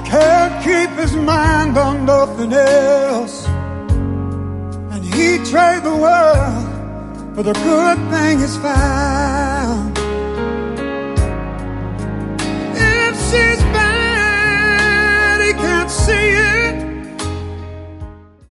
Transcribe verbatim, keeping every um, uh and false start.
can't keep his mind on nothing else, and he'd trade the world for the good thing he's found.